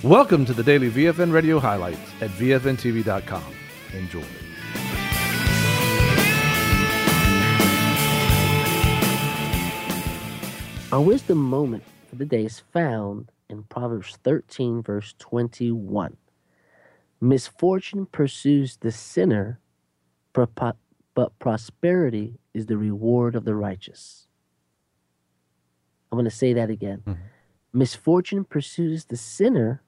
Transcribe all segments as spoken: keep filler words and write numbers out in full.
Welcome to the daily V F N Radio highlights at V F N T V dot com. Enjoy. Our wisdom moment for the day is found in Proverbs thirteen, verse twenty-one. Misfortune pursues the sinner, but prosperity is the reward of the righteous. I'm going to say that again. Mm-hmm. Misfortune pursues the sinner,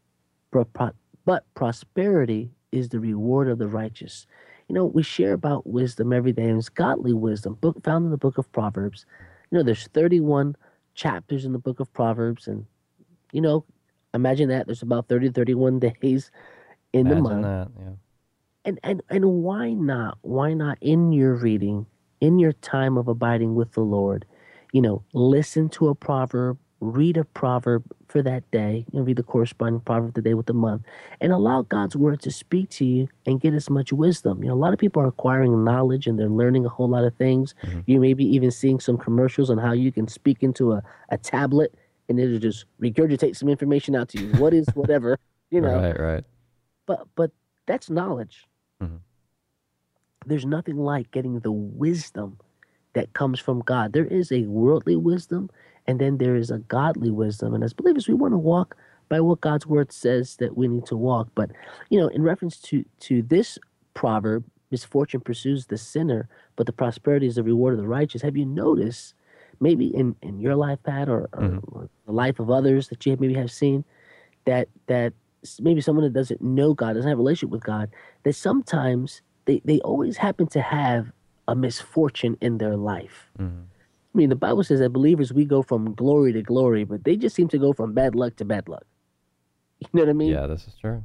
but prosperity is the reward of the righteous. You know, we share about wisdom every day, and it's godly wisdom, book found in the book of Proverbs. You know, there's thirty-one chapters in the book of Proverbs, and, you know, imagine that. There's about thirty to thirty-one days in imagine the month. That, yeah. And, and, and why not? Why not in your reading, in your time of abiding with the Lord, you know, listen to a proverb, read a proverb for that day, and read the corresponding proverb of the day with the month, and allow God's word to speak to you and get as much wisdom. You know, a lot of people are acquiring knowledge and they're learning a whole lot of things. Mm-hmm. You may be even seeing some commercials on how you can speak into a, a tablet and it'll just regurgitate some information out to you. What is whatever, you know. Right, right. But but that's knowledge. Mm-hmm. There's nothing like getting the wisdom that comes from God. There is a worldly wisdom, and then there is a godly wisdom. And as believers, we want to walk by what God's word says that we need to walk. But, you know, in reference to, to this proverb, misfortune pursues the sinner, but the prosperity is the reward of the righteous. Have you noticed, maybe in, in your life, Pat, or, or, mm-hmm. or the life of others that you maybe have seen, that that maybe someone that doesn't know God, doesn't have a relationship with God, that sometimes they, they always happen to have a misfortune in their life. Mm-hmm. I mean, the Bible says that believers, we go from glory to glory, but they just seem to go from bad luck to bad luck. You know what I mean? Yeah, this is true.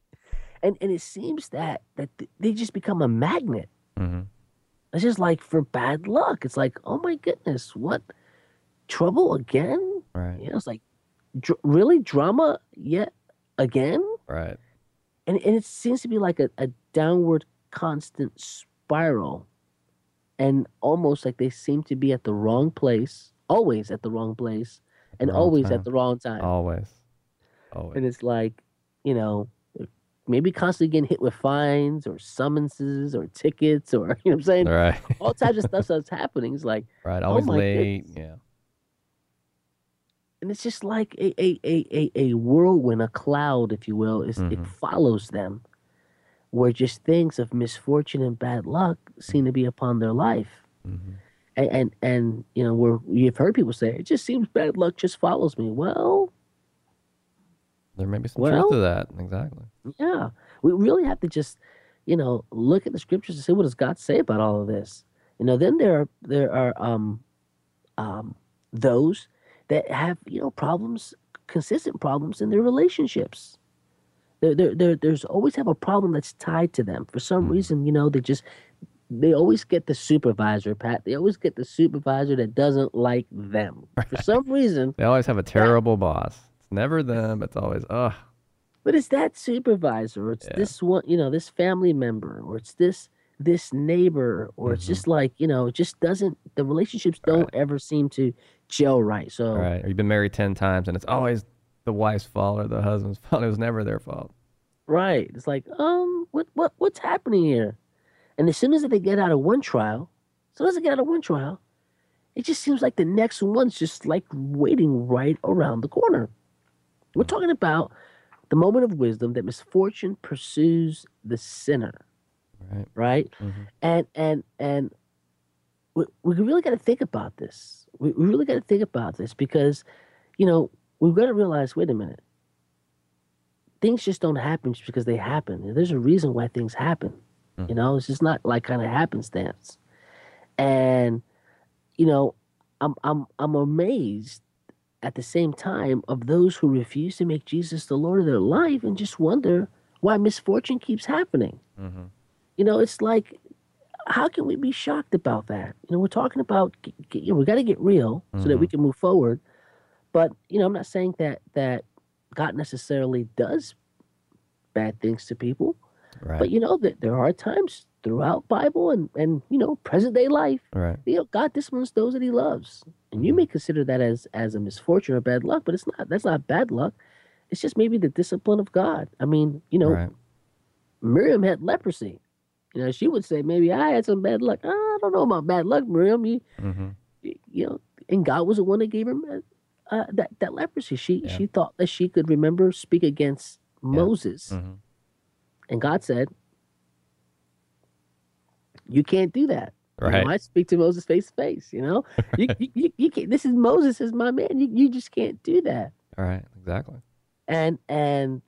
And and it seems that that they just become a magnet. Mm-hmm. It's just like for bad luck. It's like, oh my goodness, what? Trouble again? Right. You know, it's like, dr- really? Drama yet again? Right. And, and it seems to be like a, a downward constant spiral. And almost like they seem to be at the wrong place, always at the wrong place, and wrong always time. at the wrong time. Always. Always. And it's like, you know, maybe constantly getting hit with fines or summonses or tickets or, you know what I'm saying? Right. All types of stuff that's happening. It's like, right. Always oh late. Goodness. Yeah. And it's just like a, a, a, a, a whirlwind, a cloud, if you will. It's, mm-hmm. It follows them, where just things of misfortune and bad luck seem to be upon their life. Mm-hmm. And, and, and, you know, where you've heard people say, it just seems bad luck just follows me. Well, there may be some well, truth to that. Exactly. Yeah. We really have to just, you know, look at the scriptures and see what does God say about all of this. You know, then there are, there are um, um, those that have, you know, problems, consistent problems in their relationships. They're, they're, they're, there's always have a problem that's tied to them. For some mm. reason, you know, they just, they always get the supervisor, Pat. They always get the supervisor that doesn't like them. Right. For some reason. They always have a terrible that, boss. It's never them. It's always, ugh. But it's that supervisor, or it's yeah. this one, you know, this family member, or it's this, this neighbor, or mm-hmm. it's just like, you know, it just doesn't, the relationships don't right. ever seem to gel right. So, right. Or you've been married ten times and it's always the wife's fault or the husband's fault. It was never their fault. Right. It's like, um, what, what, what's happening here? And as soon as they get out of one trial, as soon as they get out of one trial, it just seems like the next one's just like waiting right around the corner. We're talking about the moment of wisdom that misfortune pursues the sinner. Right. Right. Mm-hmm. And, and, and we, we really got to think about this. We, we really got to think about this because, you know, we've got to realize, wait a minute. Things just don't happen just because they happen. There's a reason why things happen. Mm-hmm. You know, it's just not like kind of happenstance. And, you know, I'm I'm I'm amazed at the same time of those who refuse to make Jesus the Lord of their life and just wonder why misfortune keeps happening. Mm-hmm. You know, it's like, how can we be shocked about that? You know, we're talking about, you know, we got to get real so mm-hmm. that we can move forward. But, you know, I'm not saying that that God necessarily does bad things to people. Right. But, you know, that there are times throughout Bible and, and, you know, present day life, right. you know, God disciplines those that he loves. And you may consider that as, as a misfortune or bad luck, but it's not. That's not bad luck. it's just maybe the discipline of God. I mean, you know, Right. Miriam had leprosy. You know, she would say, maybe I had some bad luck. I don't know about bad luck, Miriam. You, Mm-hmm. you know, and God was the one that gave her uh, that that leprosy. She Yeah. she thought that she could remember speak against Moses, Mm-hmm. and God said, "You can't do that. You Right. know, I speak to Moses face to face. You know, you, you, you, you can't. This is Moses, is my man. You you just can't do that." All right. Exactly. And and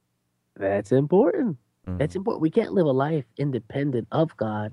that's important. Mhm. That's important. We can't live a life independent of God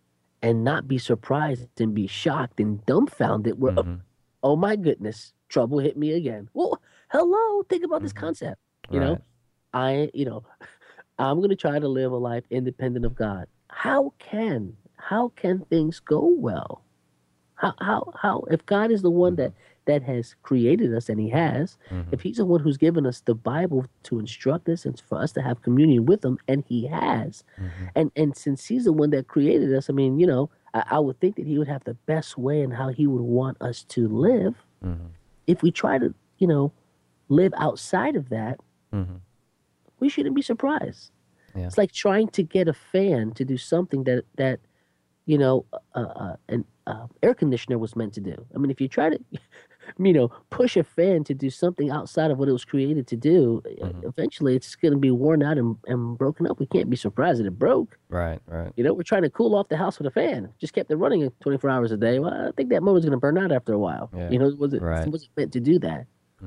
and not be surprised and be shocked and dumbfounded. Where, Mhm. oh my goodness, trouble hit me again. Well, hello, think about this Mhm. concept. You Right. know, I, you know, I'm going to try to live a life independent of God. How can, how can things go well? How, how, how, if God is the one that, that has created us, and he has, Mhm. if he's the one who's given us the Bible to instruct us and for us to have communion with him, and he has, Mhm. and, and since he's the one that created us, I mean, you know, I, I would think that he would have the best way in how he would want us to live. Mhm. If we try to, you know, live outside of that, Mhm. we shouldn't be surprised. Yeah. It's like trying to get a fan to do something that, that, you know, uh, uh, an uh, air conditioner was meant to do. I mean, if you try to, you know, push a fan to do something outside of what it was created to do, uh, Mhm. eventually it's going to be worn out and, and broken up. We can't be surprised that it broke. Right. Right. You know, we're trying to cool off the house with a fan. Just kept it running twenty-four hours a day. Well, I think that motor's going to burn out after a while. Yeah. You know, was it Right. was it meant to do that? Mhm.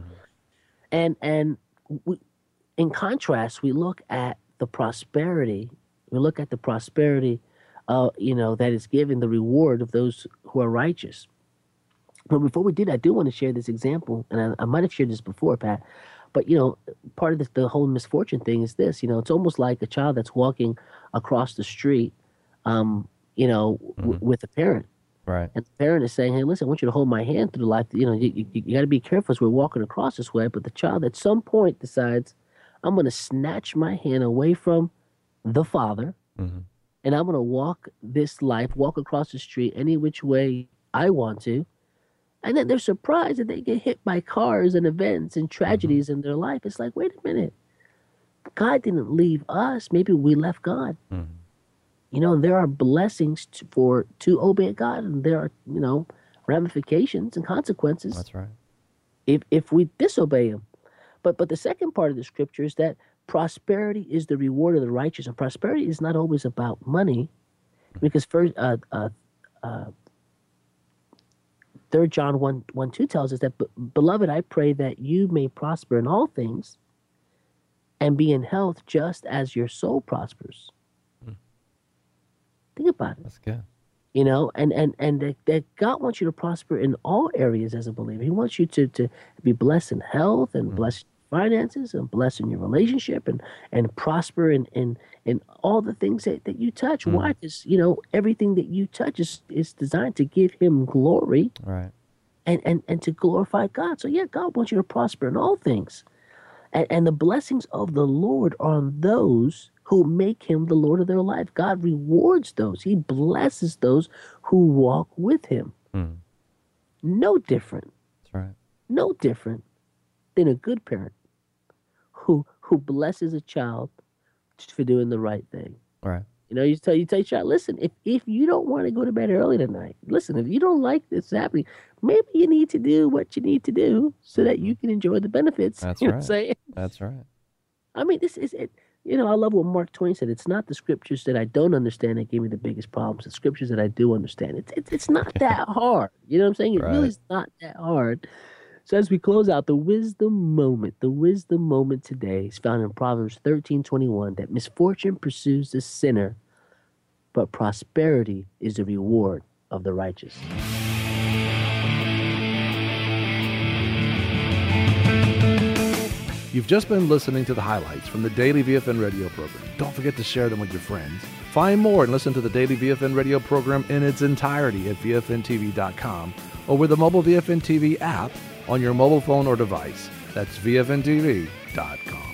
And and we, in contrast, we look at the prosperity. We look at the prosperity, uh, you know, that is given the reward of those who are righteous. But before we do that, I do want to share this example, and I, I might have shared this before, Pat. But you know, part of this, the whole misfortune thing is this. You know, it's almost like a child that's walking across the street, um, you know, w- Mhm. with a parent. Right. And the parent is saying, "Hey, listen, I want you to hold my hand through life. You know, you, you, you got to be careful as we're walking across this way." But the child, at some point, decides, "I'm going to snatch my hand away from the father, Mhm. and I'm going to walk this life, walk across the street any which way I want to." And then they're surprised that they get hit by cars and events and tragedies in their life. It's like, wait a minute, God didn't leave us. Maybe we left God. Mhm. You know, there are blessings to, for to obey God, and there are, you know, ramifications and consequences That's right. if if we disobey Him. But but the second part of the scripture is that prosperity is the reward of the righteous, and prosperity is not always about money, because first, uh, uh, uh, Third John one one two tells us that, beloved, I pray that you may prosper in all things, and be in health just as your soul prospers. Mm. Think about it. That's good. You know, and and and that, that God wants you to prosper in all areas as a believer. He wants you to to be blessed in health and Mhm. blessed in finances and blessed in your relationship and and prosper in in, in all the things that, that you touch. Mhm. Why? Because you know everything that you touch is is designed to give Him glory Right. and and and to glorify God. So yeah, God wants you to prosper in all things, and and the blessings of the Lord are on those who make Him the Lord of their life. God rewards those. He blesses those who walk with Him. Mhm. No different, That's right. no different than a good parent who who blesses a child for doing the right thing. Right. You know, you tell you tell your child, listen, if if you don't want to go to bed early tonight, listen, if you don't like this happening, maybe you need to do what you need to do so that you can enjoy the benefits. That's you know right. what I'm saying? That's right. I mean, this is it. You know, I love what Mark Twain said. It's not the scriptures that I don't understand that give me the biggest problems. The scriptures that I do understand. It's it's, it's not that hard. You know what I'm saying? It really Right. is not that hard. So as we close out, the wisdom moment, the wisdom moment today is found in Proverbs thirteen twenty-one, that misfortune pursues the sinner, but prosperity is the reward of the righteous. You've just been listening to the highlights from the Daily V F N radio program. Don't forget to share them with your friends. Find more and listen to the Daily V F N radio program in its entirety at V F N T V dot com or with the mobile V F N T V app on your mobile phone or device. That's V F N T V dot com.